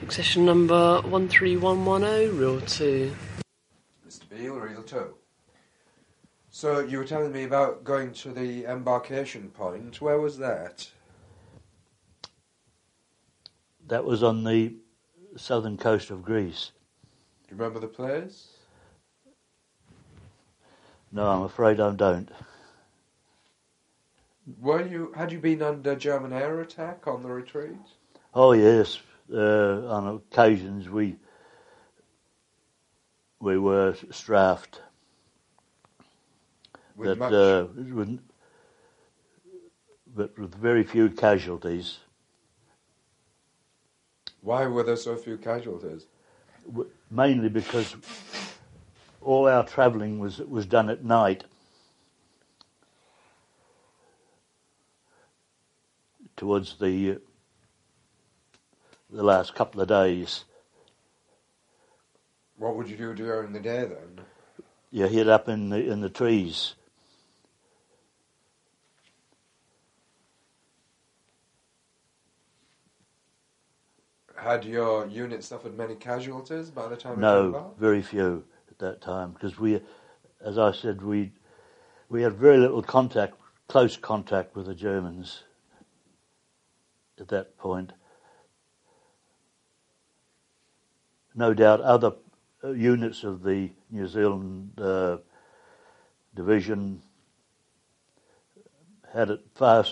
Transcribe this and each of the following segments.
Accession number 13110, reel 2. Mr. Beale, reel 2. So you were telling me about going to the embarkation point. Where was that? That was on the southern coast of Greece. Do you remember the place? No, I'm afraid I don't. Had you been under German air attack on the retreat? Oh yes, on occasions we were strafed, but with very few casualties. Why were there so few casualties? Mainly because all our travelling was done at night. Towards the last couple of days. What would you do during the day then? You hid up in the trees. Had your unit suffered many casualties by the time it came No, back? very few at that time, because as I said, we had very little close contact with the Germans at that point. No doubt other units of the New Zealand division had it far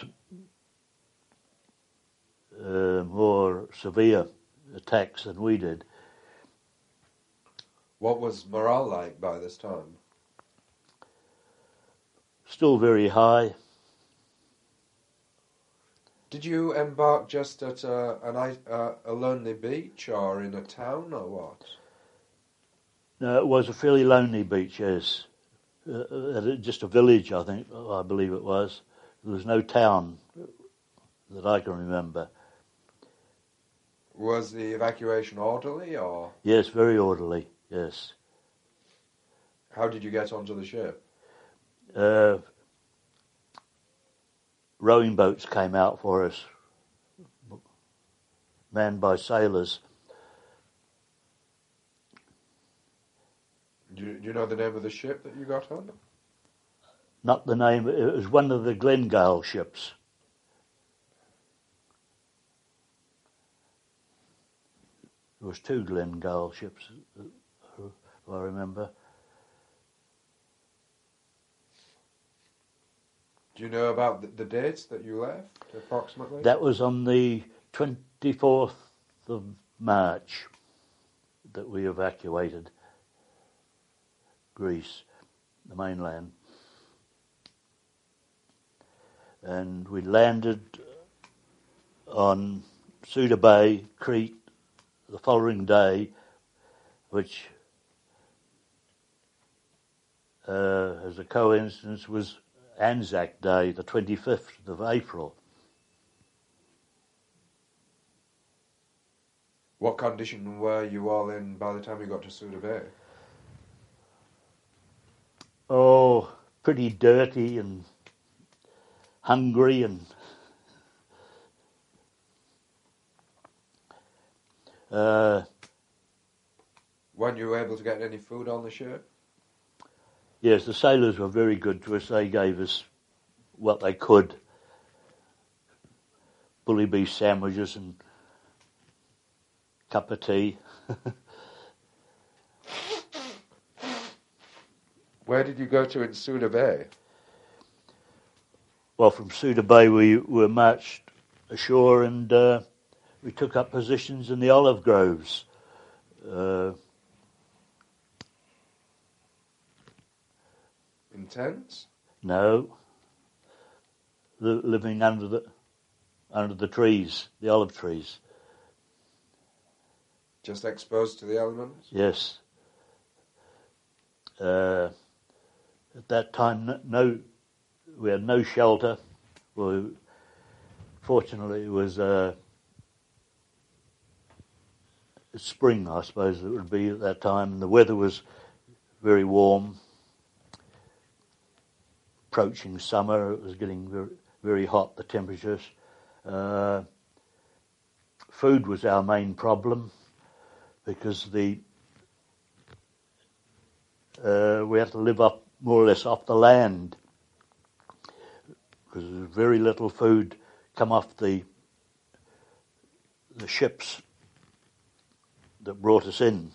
more severe attacks than we did. What was morale like by this time? Still very high. Did you embark just at a lonely beach or in a town or what? No, it was a fairly lonely beach, yes. Just a village, I believe it was. There was no town that I can remember. Was the evacuation orderly or? Yes, very orderly, yes. How did you get onto the ship? Rowing boats came out for us, manned by sailors. Do you know the name of the ship that you got on? Not the name, it was one of the Glengale ships. There was 2 Glengale ships, if I remember. Do you know about the dates that you left, approximately? That was on the 24th of March that we evacuated Greece, the mainland. And we landed on Suda Bay, Crete, the following day, which, as a coincidence, was Anzac Day, the 25th of April. What condition were you all in by the time you got to Suda Bay? Oh, pretty dirty and hungry and weren't you able to get any food on the ship? yes, the sailors were very good to us. They gave us what they could. Bully beef sandwiches and cup of tea. Where did you go to in Suda Bay? Well, from Suda Bay we were marched ashore and we took up positions in the olive groves. In tents? No, living under the trees, the olive trees. Just exposed to the elements? Yes. At that time, we had no shelter. Well, fortunately, it was spring, I suppose it would be at that time, and the weather was very warm. Approaching summer, it was getting very, very hot, the temperatures. Food was our main problem. because we had to live up more or less off the land, because there was very little food come off the ships that brought us in.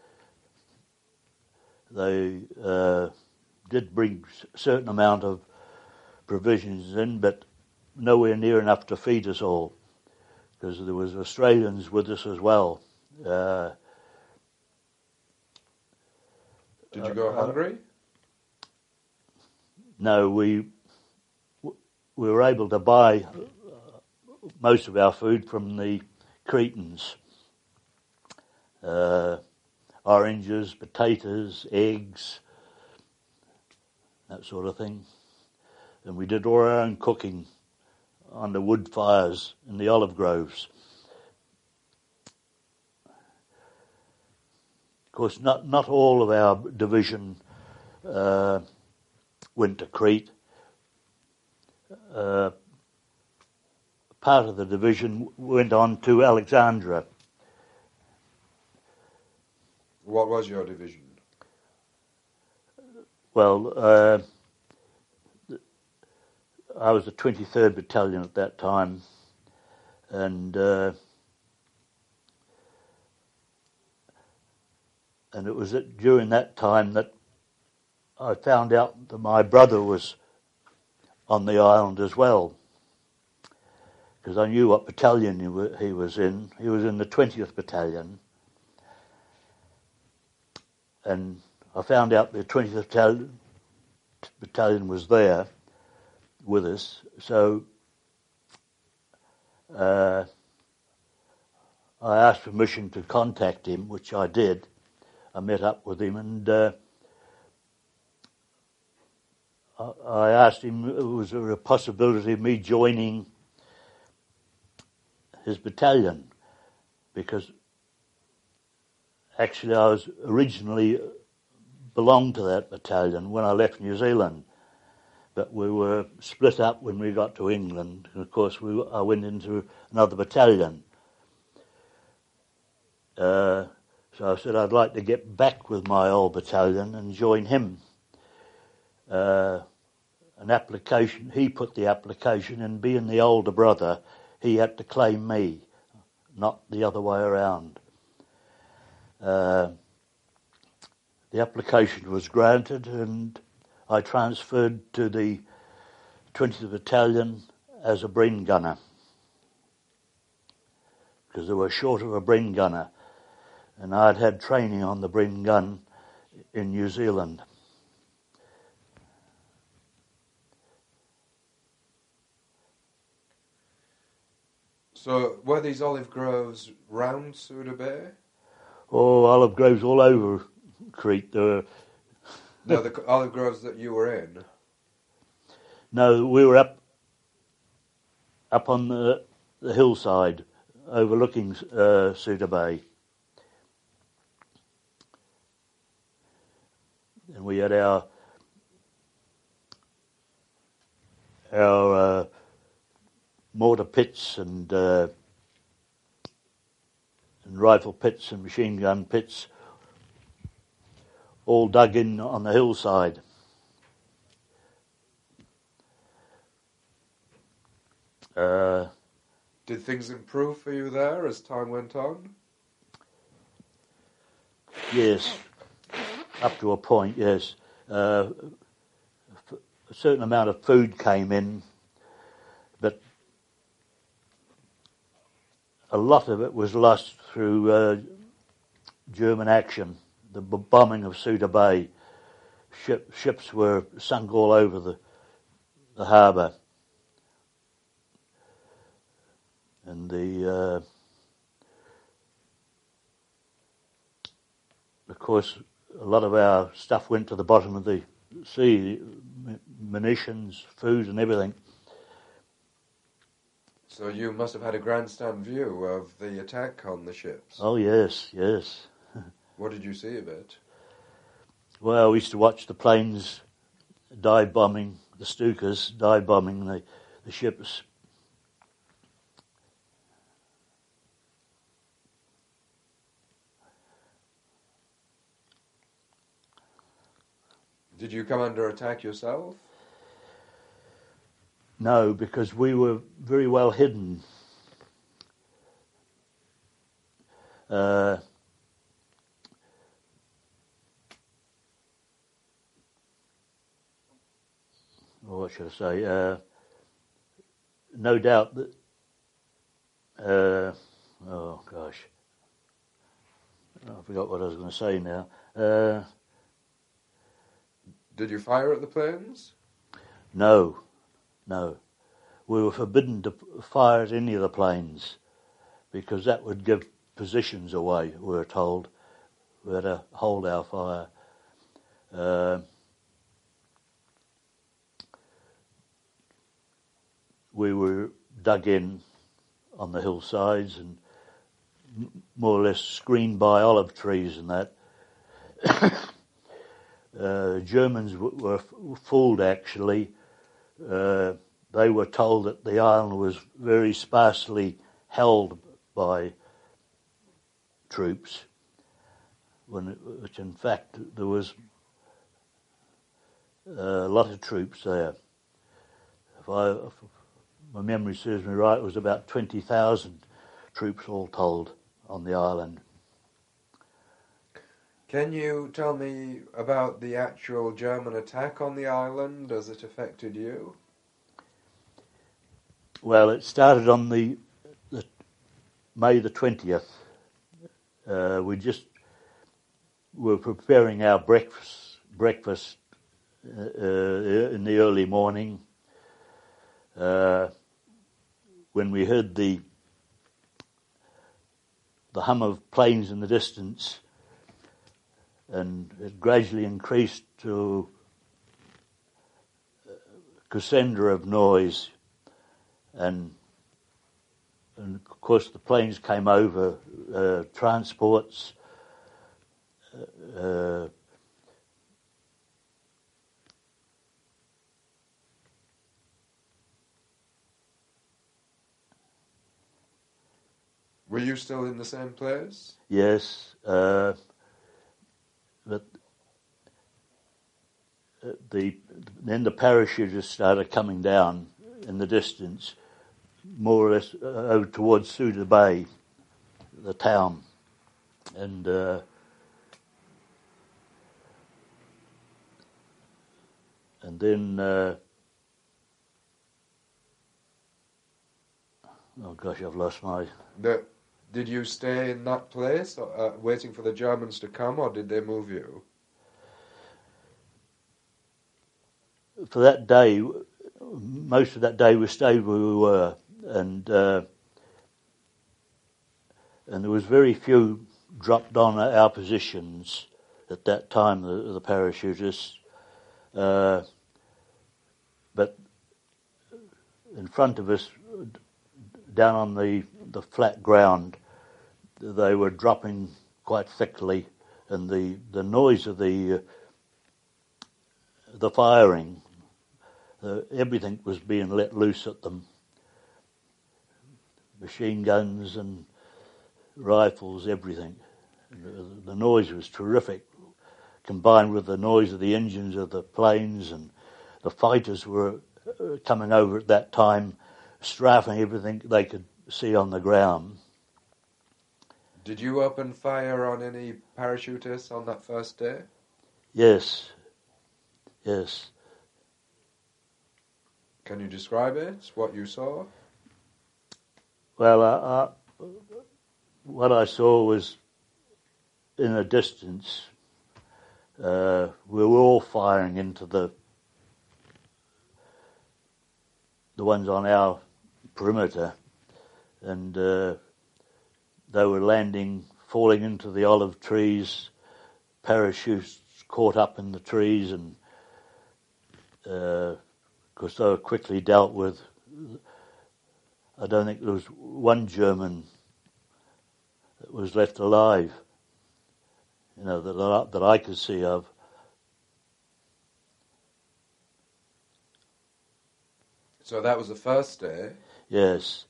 They did bring a certain amount of provisions in, but nowhere near enough to feed us all, because there was Australians with us as well. Did you go hungry? No, we were able to buy most of our food from the Cretans. Oranges, potatoes, eggs, that sort of thing. And we did all our own cooking on the wood fires in the olive groves. Of course, not all of our division went to Crete. Part of the division went on to Alexandria. What was your division? Well, I was the 23rd Battalion at that time, and it was during that time that I found out that my brother was on the island as well, because I knew what battalion he was in. He was in the 20th Battalion, and I found out the 20th Battalion was there with us, so I asked permission to contact him, which I did. I met up with him, and I asked him, was there a possibility of me joining his battalion, because actually I was originally belonged to that battalion when I left New Zealand, but we were split up when we got to England, and of course I went into another battalion. So I said I'd like to get back with my old battalion and join him. An application, he put the application, and being the older brother, he had to claim me, not the other way around. The application was granted, and I transferred to the 20th Battalion as a Bren gunner, because they were short of a Bren gunner, and I'd had training on the Bren gun in New Zealand. So were these olive groves round Souda Bay? Oh, olive groves all over Crete. There were No, the olive groves that you were in. No, we were up on the hillside overlooking Souda Bay. And we had our mortar pits and rifle pits and machine gun pits all dug in on the hillside. Did things improve for you there as time went on? Yes, up to a point, yes. A certain amount of food came in, but a lot of it was lost through German action, the bombing of Souda Bay. Ships were sunk all over the harbour. And of course, a lot of our stuff went to the bottom of the sea, munitions, food and everything. So you must have had a grandstand view of the attack on the ships. Oh, yes, yes. What did you see of it? Well, we used to watch the planes dive bombing, the Stukas dive bombing the ships. Did you come under attack yourself? No, because we were very well hidden. What should I say? No doubt that. Oh gosh, I forgot what I was going to say now. Did you fire at the planes? No. We were forbidden to fire at any of the planes because that would give positions away, we were told. We had to hold our fire. We were dug in on the hillsides and more or less screened by olive trees and that. Germans were fooled, actually. They were told that the island was very sparsely held by troops, which in fact there was a lot of troops there. If my memory serves me right, it was about 20,000 troops all told on the island. Can you tell me about the actual German attack on the island as it affected you? Well, it started on the May the 20th. We were preparing our breakfast in the early morning when we heard the hum of planes in the distance, and it gradually increased to a crescendo of noise, and of course the planes came over, transports, Were you still in the same place? Yes, but then the parachutists started coming down in the distance, more or less over towards Souda Bay, the town, and then oh gosh, I've lost my. Did you stay in that place, waiting for the Germans to come, or did they move you? For that day, most of that day we stayed where we were, and there was very few dropped on at our positions at that time, the parachutists. But in front of us, down on the flat ground, they were dropping quite thickly, and the noise of the firing, everything was being let loose at them. Machine guns and rifles, everything. The noise was terrific, combined with the noise of the engines of the planes, and the fighters were coming over at that time, strafing everything they could see on the ground. Did you open fire on any parachutists on that first day? Yes. Can you describe it, what you saw? Well, what I saw was, in a distance, we were all firing into the ones on our perimeter, and they were landing, falling into the olive trees, parachutes caught up in the trees, and of course they were quickly dealt with. I don't think there was one German that was left alive, that I could see of. So that was the first day? Yes.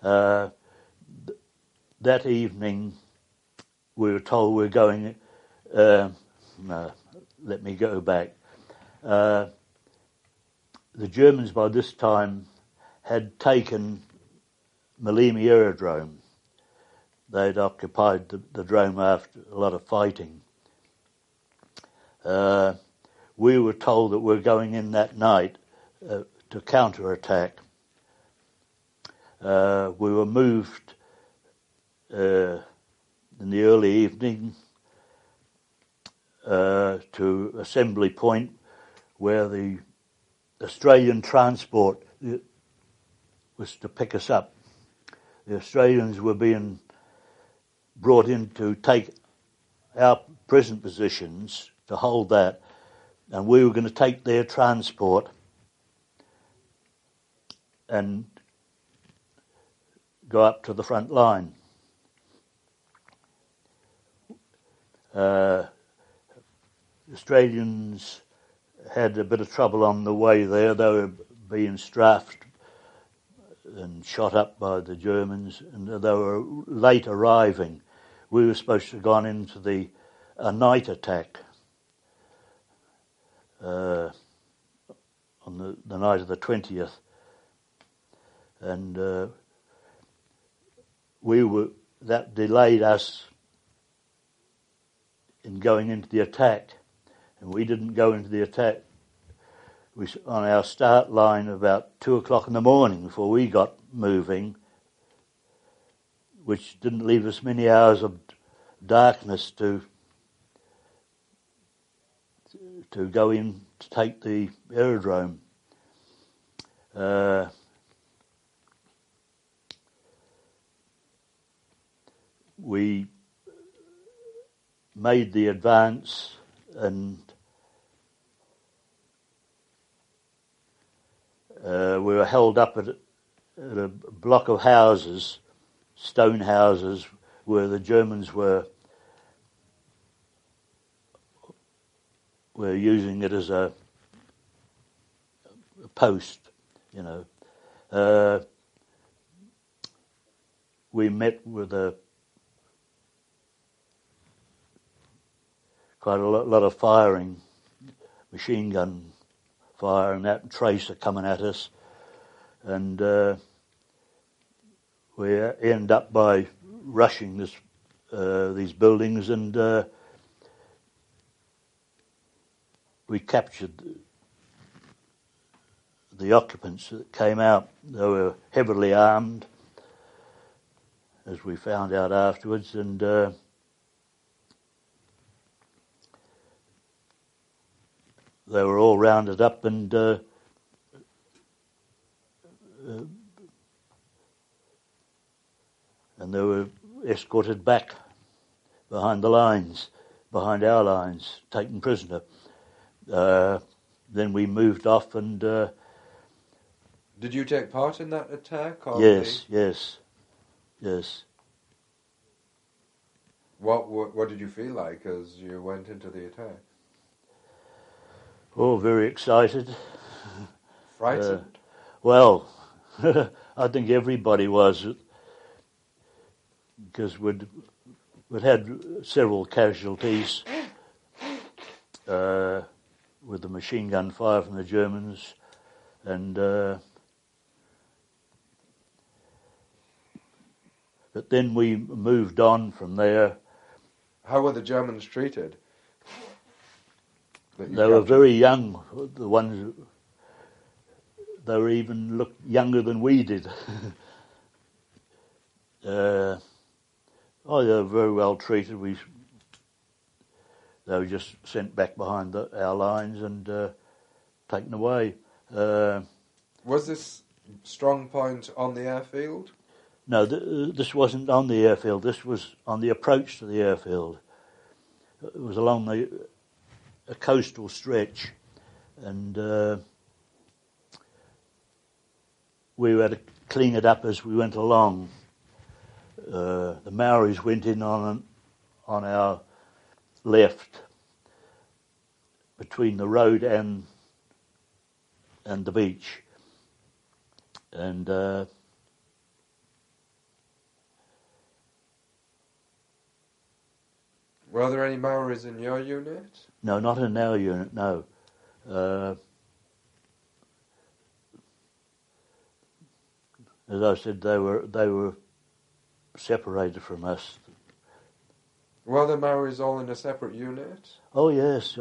That evening, we were told we were going. No, let me go back. The Germans by this time had taken Malimi Aerodrome. They'd occupied the drome after a lot of fighting. We were told that we were going in that night to counterattack. We were moved in the early evening to assembly point where the Australian transport was to pick us up. The Australians were being brought in to take our prison positions, to hold that, and we were going to take their transport and go up to the front line. Australians had a bit of trouble on the way there. They were being strafed and shot up by the Germans, and they were late arriving. We were supposed to have gone into a night attack on the night of the 20th, and that delayed us in going into the attack, and we didn't go into the attack. We on our start line about 2 o'clock in the morning before we got moving, which didn't leave us many hours of darkness to go in to take the aerodrome. We made the advance, and we were held up at a block of houses, stone houses, where the Germans were using it as a post, you know. We met with quite a lot of firing, machine gun fire and that, tracer coming at us, and we end up by rushing these buildings, and we captured the occupants that came out. They were heavily armed, as we found out afterwards, and they were all rounded up and they were escorted back behind our lines, taken prisoner. Then we moved off and... Did you take part in that attack? Or Yes. What did you feel like as you went into the attack? Oh, very excited. Frightened? Well, I think everybody was, because we'd had several casualties with the machine gun fire from the Germans, and but then we moved on from there. How were the Germans treated? They were very young. The ones, they were even looked younger than we did. They were very well treated. They were just sent back behind our lines and taken away. Was this strong point on the airfield? No, this wasn't on the airfield. This was on the approach to the airfield. It was along a coastal stretch, and we had to clean it up as we went along. The Maoris went in on our left, between the road and the beach, and were there any Maoris in your unit? no, not in our unit, no. As I said, they were separated from us. Were the Maoris all in a separate unit? Oh yes.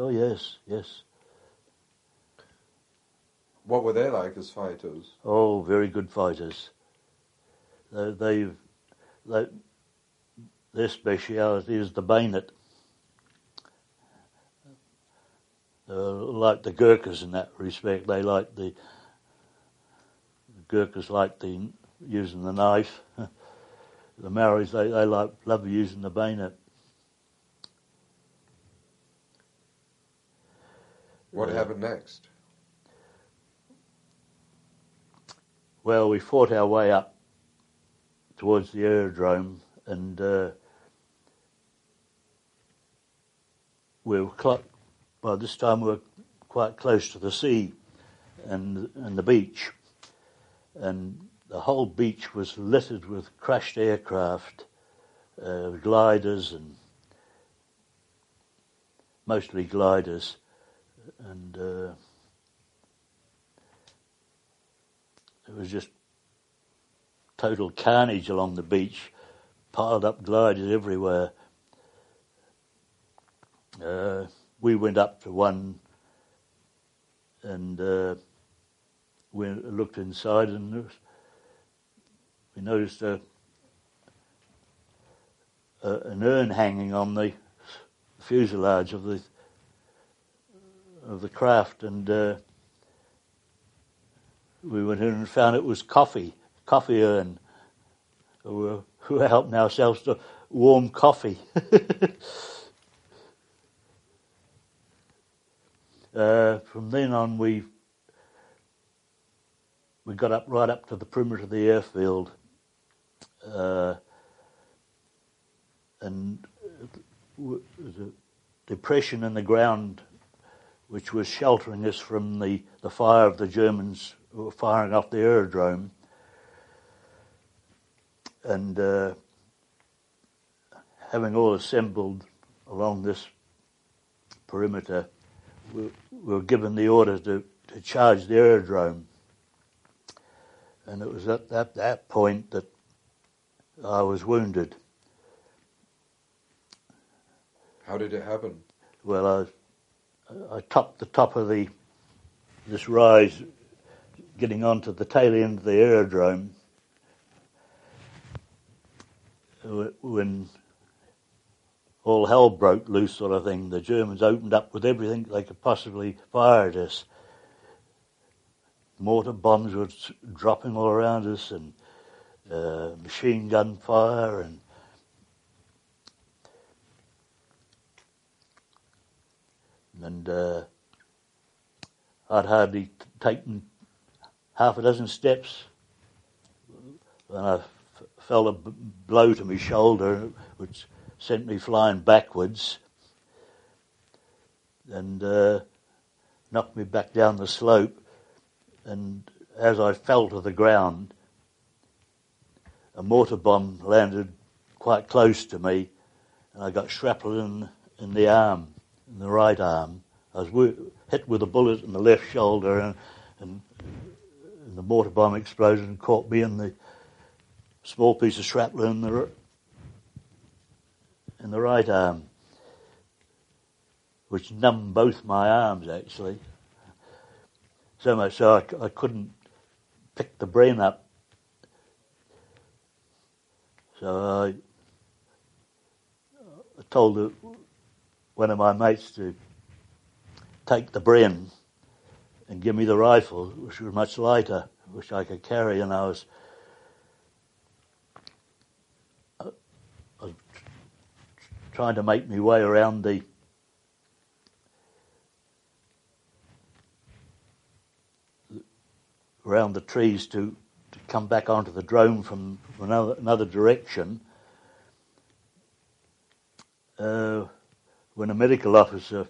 What were they like as fighters? Oh, very good fighters. Their speciality is the bayonet. Like the Gurkhas in that respect, the Gurkhas like using the knife. The Maoris they love using the bayonet. What happened next? Well, we fought our way up towards the aerodrome, and by this time we were quite close to the sea and the beach, and the whole beach was littered with crashed aircraft, gliders, and mostly gliders, and it was just total carnage along the beach, piled up gliders everywhere. We went up to one and we looked inside, and we noticed an urn hanging on the fuselage of the craft, and we went in and found it was coffee urn. We're helping ourselves to warm coffee. From then on, we got right up to the perimeter of the airfield, and the depression in the ground, which was sheltering us from the fire of the Germans who were firing off the aerodrome, and having all assembled along this perimeter, we were given the order to charge the aerodrome. And it was at that point that I was wounded. How did it happen? Well, I topped the top of this rise, getting onto the tail end of the aerodrome, when all hell broke loose, sort of thing. The Germans opened up with everything they could possibly fire at us. Mortar bombs were dropping all around us, and machine gun fire, and I'd hardly taken half a dozen steps when I felt a blow to my shoulder, which sent me flying backwards, and knocked me back down the slope. And as I fell to the ground, a mortar bomb landed quite close to me, and I got shrapnel in the arm, in the right arm. I was hit with a bullet in the left shoulder, and the mortar bomb exploded and caught me in the small piece of shrapnel in the right arm, which numbed both my arms, actually. So much so I couldn't pick the brain up. So I told one of my mates to take the brain and give me the rifle, which was much lighter, which I could carry, and I was trying to make my way around the trees to come back onto the drone from another direction, when a medical officer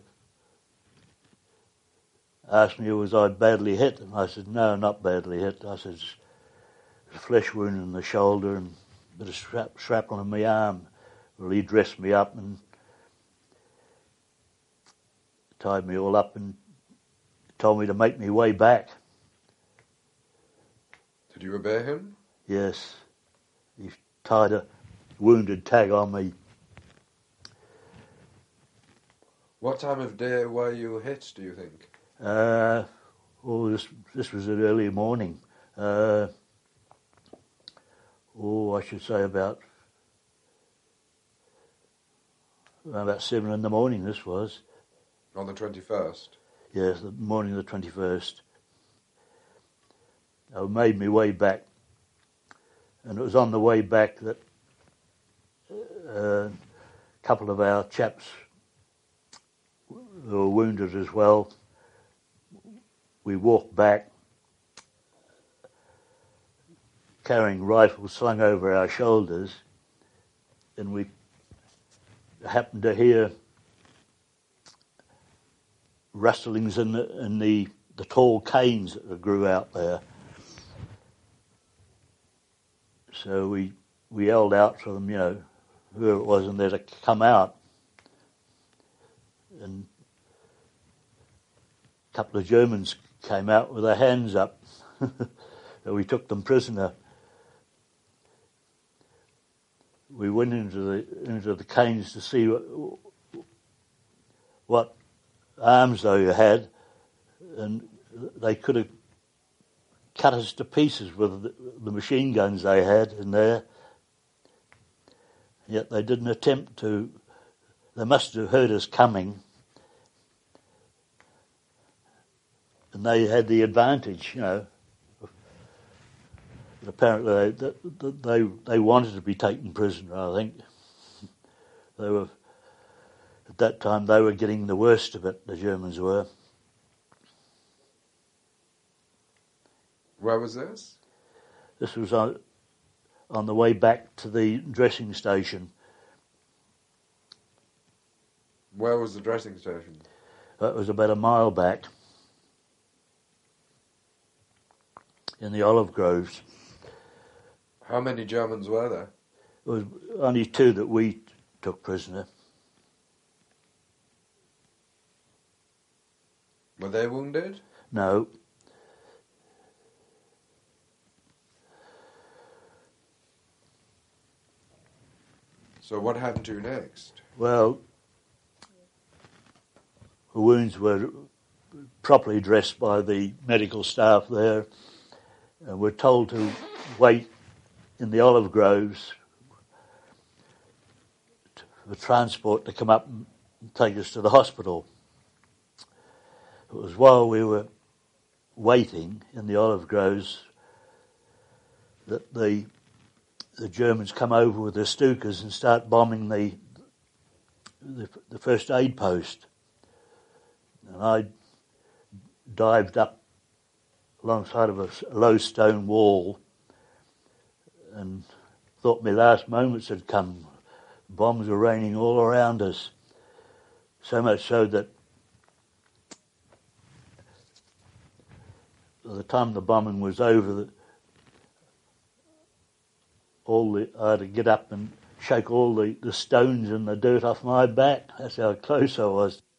asked me was I badly hit, and I said, no, not badly hit. I said, it's a flesh wound in the shoulder and a bit of shrapnel in my arm. Well, he dressed me up and tied me all up and told me to make me way back. Did you obey him? Yes. He tied a wounded tag on me. What time of day were you hit, do you think? This was an early morning. I should say about 7 in the morning this was. On the 21st? Yes, the morning of the 21st. I made my way back, and it was on the way back that a couple of our chaps who were wounded as well. We walked back, carrying rifles slung over our shoulders, and we happened to hear rustlings in the tall canes that grew out there. So we yelled out to them, whoever it was, and they're to come out. And a couple of Germans came out with their hands up. So we took them prisoner. We went into the canes to see what arms they had, and they could have cut us to pieces with the machine guns they had in there. Yet they didn't attempt to. They must have heard us coming, and they had the advantage, But apparently they wanted to be taken prisoner, I think. At that time they were getting the worst of it, the Germans were. Where was this? This was on the way back to the dressing station. Where was the dressing station? It was about a mile back in the olive groves. How many Germans were there? It was only 2 that we took prisoner. Were they wounded? No. So what happened to you next? Well, the wounds were properly dressed by the medical staff there, and we're told to wait in the olive groves for transport to come up and take us to the hospital. It was while we were waiting in the olive groves that the Germans come over with their Stukas and start bombing the first aid post. And I dived up alongside of a low stone wall and thought my last moments had come. Bombs were raining all around us, so much so that by the time the bombing was over, I had to get up and shake all the stones and the dirt off my back. That's how close I was.